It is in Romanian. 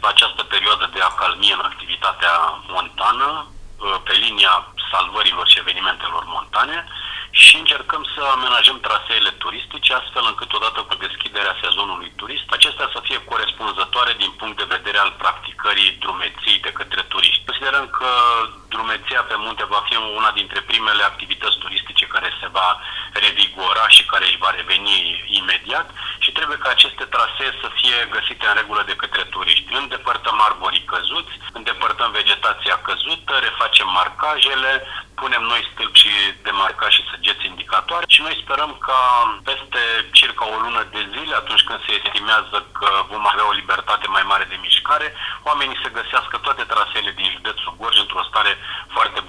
această perioadă de acalmie în activitatea montană, pe linia salvărilor și evenimentelor montane, și încercăm să amenajăm traseele turistice astfel încât odată cu deschiderea sezonului turist, acestea să fie corespunzătoare din punct de vedere al practicării drumeției de către turiști. Considerăm că drumeția pe munte va fi una dintre primele activități turistice care se va revigora și care își va reveni imediat și trebuie ca aceste trasee să fie găsite în regulă de către turiști. Îndepărtăm arborii căzuți, îndepărtăm vegetația căzută, refacem marcajele, punem noi stâlpi și demarcați și săgeți indicatoare și noi sperăm ca peste circa o lună de zile, atunci când se estimează că vom avea o libertate mai mare de mișcare, oamenii să găsească toate traseele din județul Gorj într-o stare foarte